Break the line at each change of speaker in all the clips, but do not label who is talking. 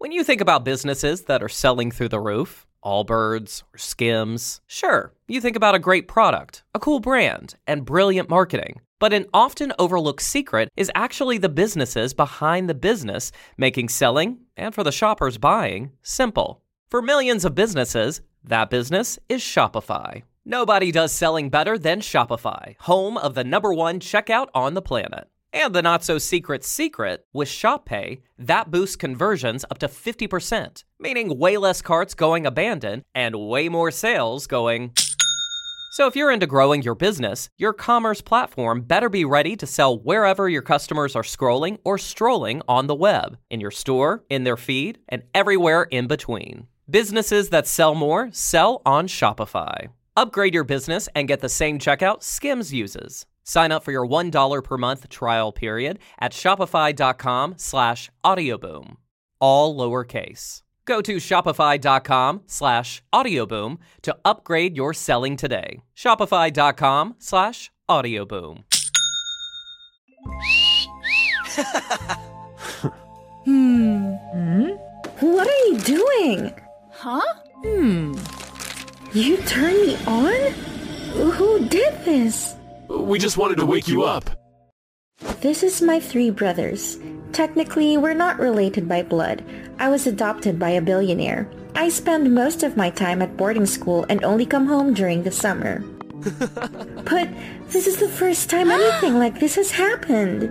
When you think about businesses that are selling through the roof, Allbirds or Skims, sure, you think about a great product, a cool brand, and brilliant marketing. But an often overlooked secret is actually the businesses behind the business, making selling, and for the shoppers buying, simple. For millions of businesses, that business is Shopify. Nobody does selling better than Shopify, home of the #1 checkout on the planet. And the not-so-secret secret, with Shop Pay, that boosts conversions up to 50%, meaning way less carts going abandoned and way more sales going... So if you're into growing your business, your commerce platform better be ready to sell wherever your customers are scrolling or strolling on the web, in your store, in their feed, and everywhere in between. Businesses that sell more sell on Shopify. Upgrade your business and get the same checkout Skims uses. Sign up for your $1 per month trial period at shopify.com/audioboom. All lowercase. Go to shopify.com/audioboom to upgrade your selling today. Shopify.com/audioboom.
What are you doing?
Huh?
You turned me on? Who did this?
We just wanted to wake you up.
This is my 3 brothers. Technically, we're not related by blood. I was adopted by a billionaire. I spend most of my time at boarding school and only come home during the summer. But this is the first time anything like this has happened.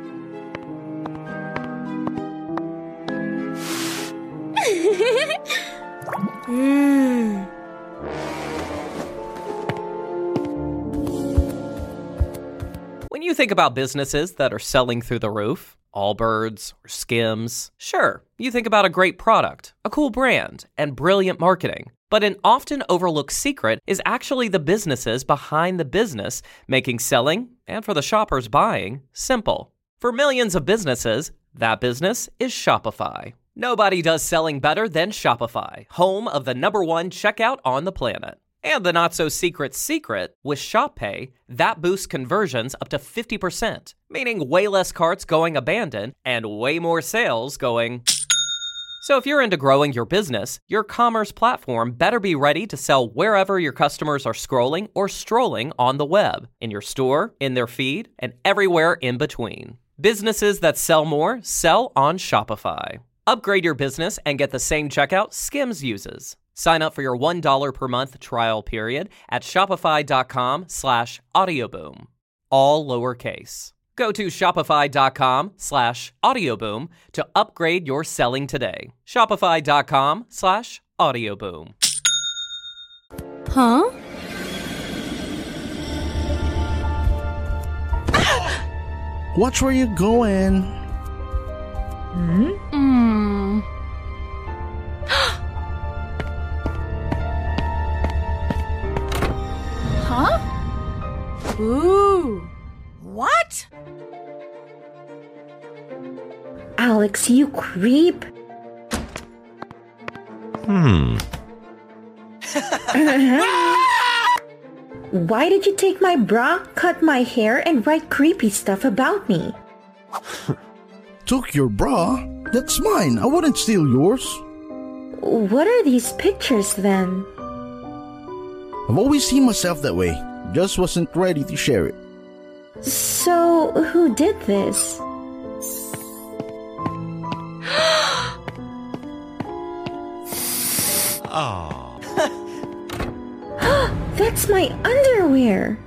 When you think about businesses that are selling through the roof, Allbirds or Skims, sure, you think about a great product, a cool brand, and brilliant marketing. But an often overlooked secret is actually the businesses behind the business, making selling, and for the shoppers buying, simple. For millions of businesses, that business is Shopify. Nobody does selling better than Shopify, home of the #1 checkout on the planet. And the not-so-secret secret, with Shop Pay, that boosts conversions up to 50%, meaning way less carts going abandoned and way more sales going... So if you're into growing your business, your commerce platform better be ready to sell wherever your customers are scrolling or strolling on the web, in your store, in their feed, and everywhere in between. Businesses that sell more sell on Shopify. Upgrade your business and get the same checkout Skims uses. Sign up for your $1 per month trial period at shopify.com/audioboom. All lowercase. Go to shopify.com/audioboom to upgrade your selling today. Shopify.com/audioboom.
Huh?
Watch where you're going.
Huh? Ooh. What?
Alex, you creep. Why did you take my bra, cut my hair, and write creepy stuff about me?
Took your bra? That's mine. I wouldn't steal yours.
What are these pictures then?
I've always seen myself that way. Just wasn't ready to share it.
So, who did this? That's my underwear!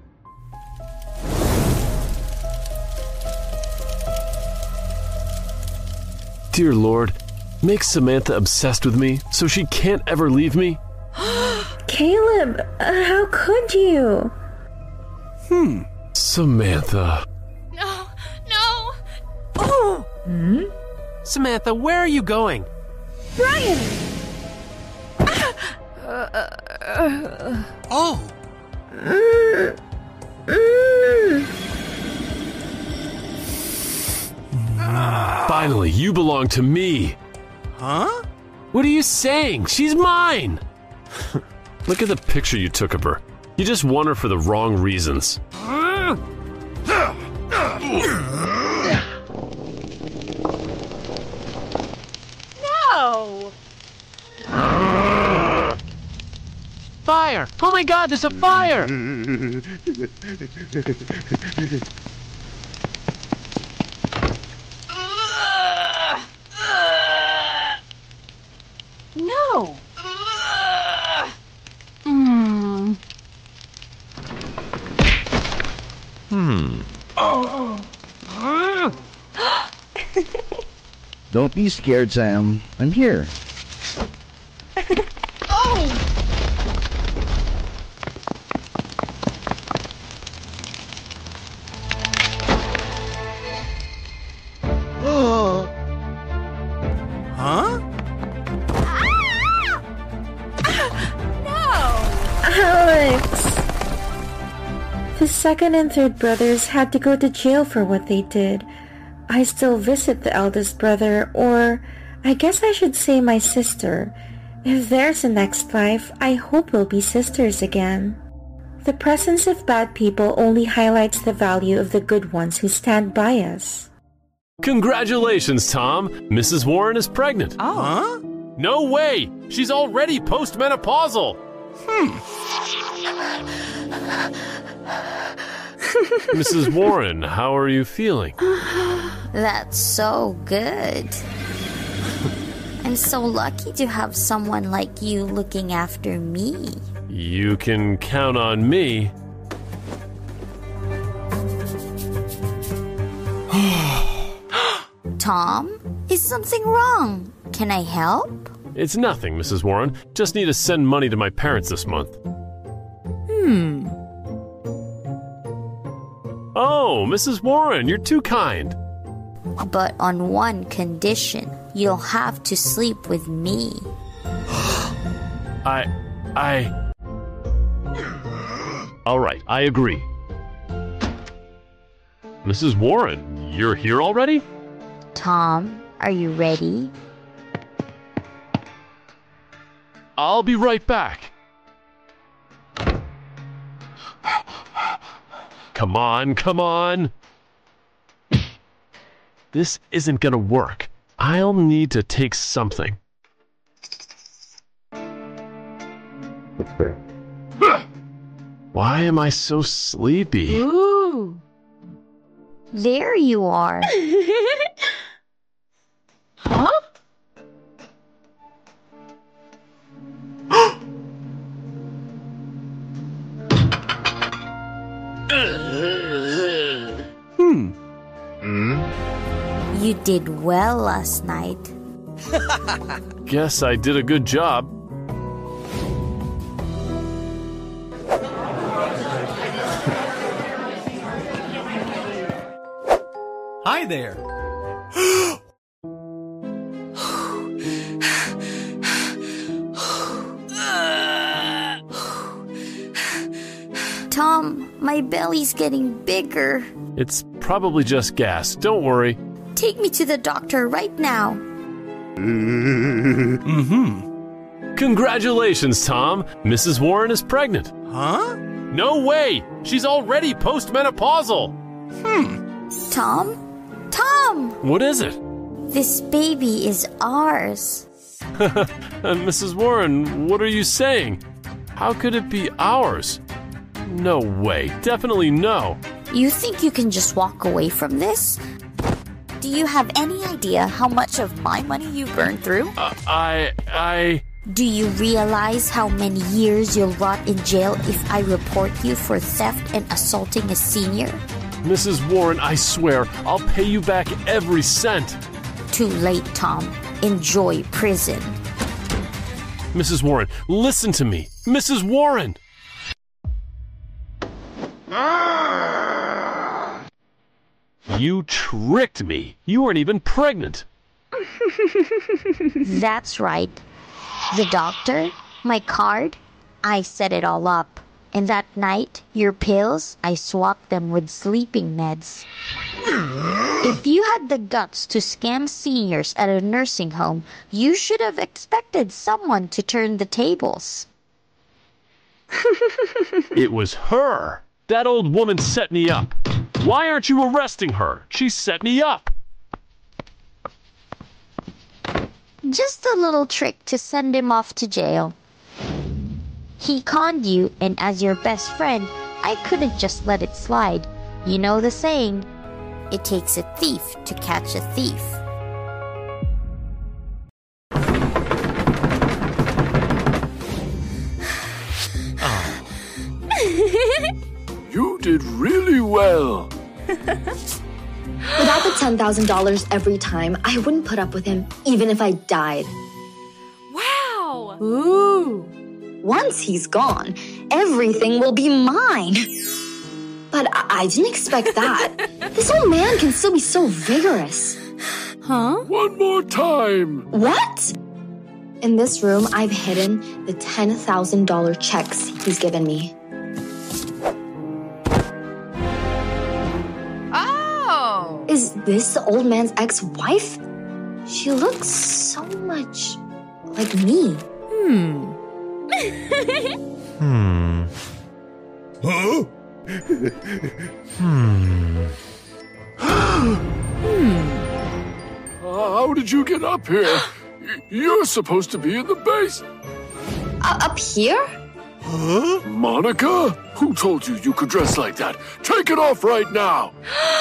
Dear Lord, make Samantha obsessed with me so she can't ever leave me.
Caleb, how could you?
Samantha.
No. Oh!
Samantha, where are you going?
Brian!
Oh!
Finally, you belong to me.
Huh?
What are you saying? She's mine. Look at the picture you took of her. You just want her for the wrong reasons.
No! No!
Fire! Oh my god, there's a fire!
No! Mm.
Don't be scared, Sam. I'm here.
Huh?
Alex! The second and third brothers had to go to jail for what they did. I still visit the eldest brother, or I guess I should say my sister. If there's a next life, I hope we'll be sisters again. The presence of bad people only highlights the value of the good ones who stand by us.
Congratulations, Tom. Mrs. Warren is pregnant.
Huh?
No way! She's already postmenopausal. Mrs. Warren, how are you feeling?
That's so good. I'm so lucky to have someone like you looking after me.
You can count on me.
Tom, is something wrong? Can I help?
It's nothing, Mrs. Warren. Just need to send money to my parents this month. Oh, Mrs. Warren, you're too kind.
But on one condition. You'll have to sleep with me.
All right, I agree. Mrs. Warren, you're here already?
Tom, are you ready?
I'll be right back. Come on, come on. This isn't gonna work. I'll need to take something. Why am I so sleepy?
Ooh.
There you are.
Huh?
You did well last night.
Guess I did a good job.
Hi there.
Tom, my belly's getting bigger.
It's probably just gas. Don't worry.
Take me to the doctor right now.
Congratulations, Tom. Mrs. Warren is pregnant.
Huh?
No way! She's already postmenopausal.
Tom? Tom!
What is it?
This baby is ours.
Mrs. Warren, what are you saying? How could it be ours? No way. Definitely no.
You think you can just walk away from this? Do you have any idea how much of my money you burned through? Do you realize how many years you'll rot in jail if I report you for theft and assaulting a senior?
Mrs. Warren, I swear, I'll pay you back every cent.
Too late, Tom. Enjoy prison.
Mrs. Warren, listen to me. Mrs. Warren! You tricked me. You weren't even pregnant.
That's right. The doctor, my card, I set it all up. And that night, your pills, I swapped them with sleeping meds. If you had the guts to scam seniors at a nursing home, you should have expected someone to turn the tables.
It was her. That old woman set me up. Why aren't you arresting her? She set me up.
Just a little trick to send him off to jail. He conned you, and as your best friend, I couldn't just let it slide. You know the saying, it takes a thief to catch a thief.
You did really well.
Without the $10,000 every time, I wouldn't put up with him, even if I died.
Wow!
Ooh! Once he's gone, everything will be mine. But I didn't expect that. This old man can still be so vigorous.
Huh?
One more time.
What? In this room, I've hidden the $10,000 checks he's given me.
Oh!
Is this the old man's ex-wife? She looks so much like me.
Huh?
How did you get up here? You're supposed to be in the base.
Up here?
Huh?
Monica? Who told you you could dress like that? Take it off right now.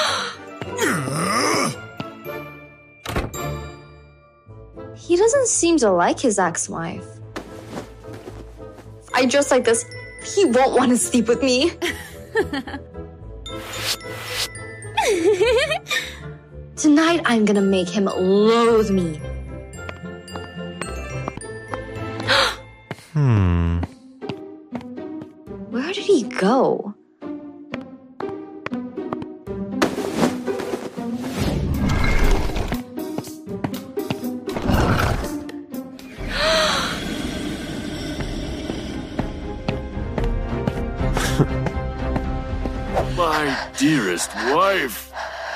He doesn't seem to like his ex-wife. If I dress like this, he won't want to sleep with me. Tonight, I'm gonna make him loathe me. Where did he go?
My dearest wife.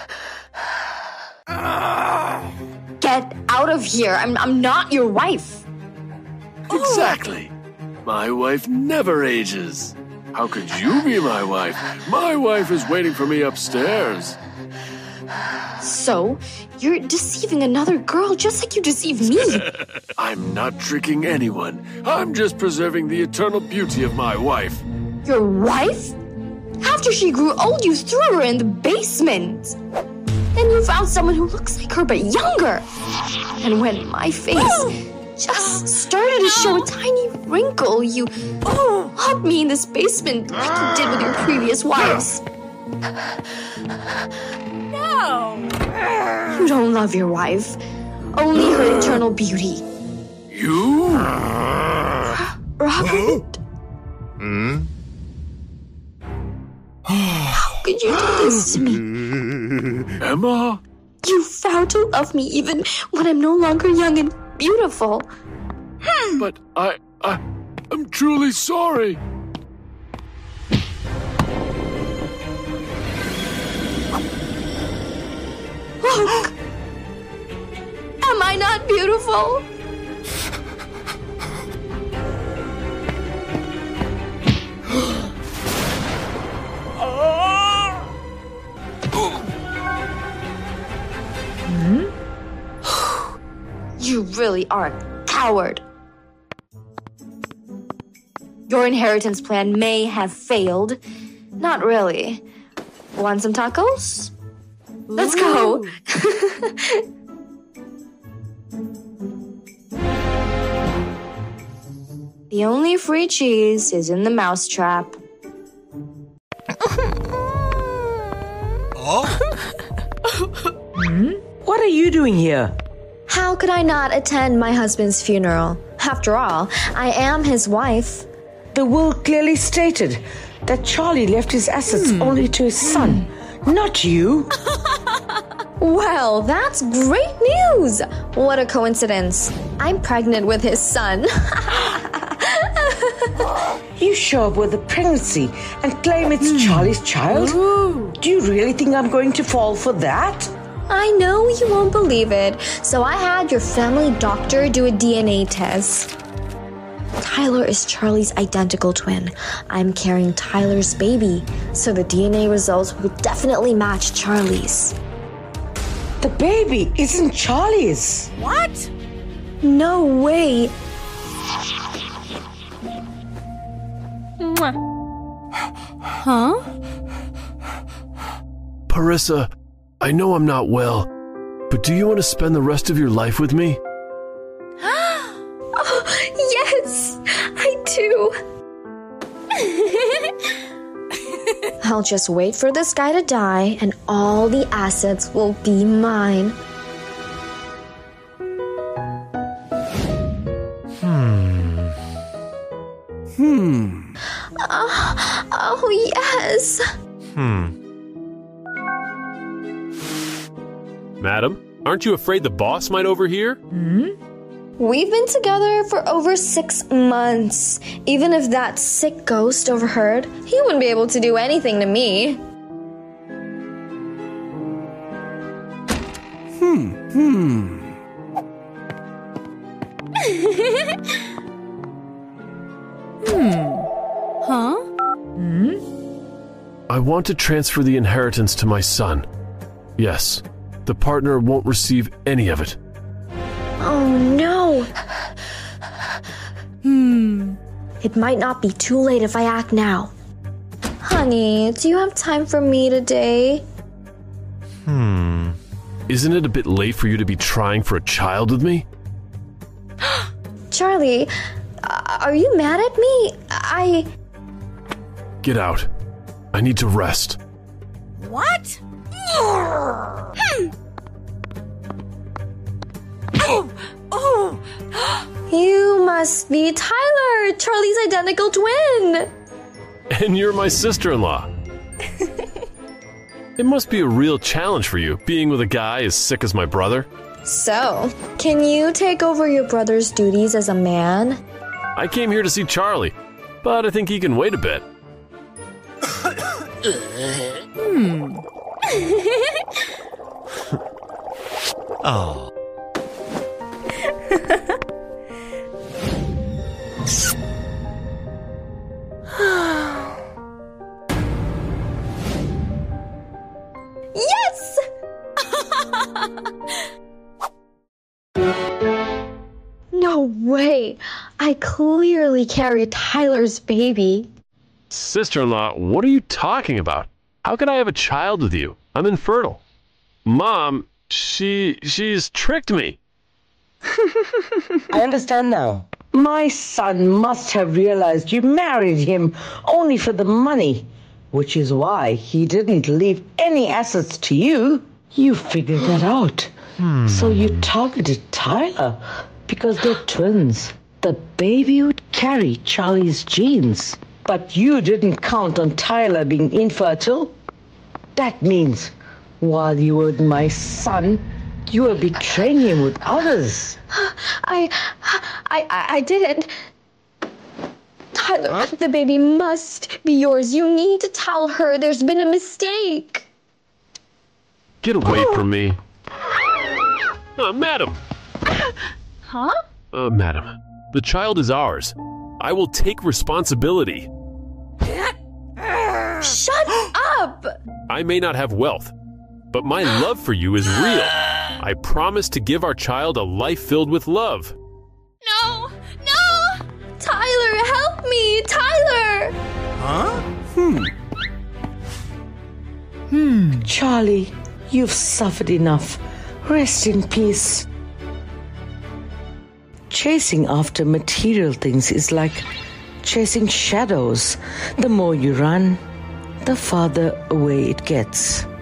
Get out of here. I'm not your wife.
Exactly. My wife never ages. How could you be my wife? My wife is waiting for me upstairs.
So, you're deceiving another girl just like you deceived me.
I'm not tricking anyone. I'm just preserving the eternal beauty of my wife.
Your wife? After she grew old, you threw her in the basement. Then you found someone who looks like her but younger. And when my face just started to show a tiny wrinkle, you locked me in this basement like you did with your previous wives.
No!
You don't love your wife, only her eternal beauty.
You?
Robert? How could you do this to me?
Emma?
You vowed to love me even when I'm no longer young and beautiful.
But I'm truly sorry.
Look! Am I not beautiful? You really are a coward. Your inheritance plan may have failed. Not really. Want some tacos? Let's go. The only free cheese is in the mousetrap.
What are you doing here?
How could I not attend my husband's funeral? After all, I am his wife.
The will clearly stated that Charlie left his assets only to his son, not you.
Well, that's great news. What a coincidence. I'm pregnant with his son.
You show up with a pregnancy and claim it's Charlie's child? Do you really think I'm going to fall for that?
I know you won't believe it, so I had your family doctor do a DNA test. Tyler is Charlie's identical twin. I'm carrying Tyler's baby, so the DNA results will definitely match Charlie's.
The baby isn't Charlie's.
What?
No way.
Huh?
Parissa, I know I'm not well, but do you want to spend the rest of your life with me?
Oh, yes, I do. I'll just wait for this guy to die and all the assets will be mine. Oh, yes.
Madam, aren't you afraid the boss might overhear?
We've been together for over 6 months. Even if that sick ghost overheard, he wouldn't be able to do anything to me.
Huh?
I want to transfer the inheritance to my son. Yes, the partner won't receive any of it.
Oh no. It might not be too late if I act now. Honey, do you have time for me today?
Isn't it a bit late for you to be trying for a child with me?
Charlie, are you mad at me?
Get out. I need to rest.
What?
You must be Tyler, Charlie's identical twin.
And you're my sister-in-law. It must be a real challenge for you, being with a guy as sick as my brother.
So, can you take over your brother's duties as a man?
I came here to see Charlie, but I think he can wait a bit.
Oh.
Yes! No way! I clearly carried Tyler's baby.
Sister-in-law, what are you talking about? How could I have a child with you? I'm infertile. Mom, she's tricked me.
I understand now. My son must have realized you married him only for the money, which is why he didn't leave any assets to you. You figured that out. So you targeted Tyler because they're twins. The baby would carry Charlie's genes. But you didn't count on Tyler being infertile. That means while you were with my son, you were betraying him with others.
I didn't. Tyler, the baby must be yours. You need to tell her there's been a mistake.
Get away from me. Madam.
Huh?
Madam, the child is ours. I will take responsibility.
Shut up!
I may not have wealth, but my love for you is real. I promise to give our child a life filled with love.
No! No!
Tyler, help me! Tyler!
Charlie, you've suffered enough. Rest in peace. Chasing after material things is like chasing shadows. The more you run, the farther away it gets.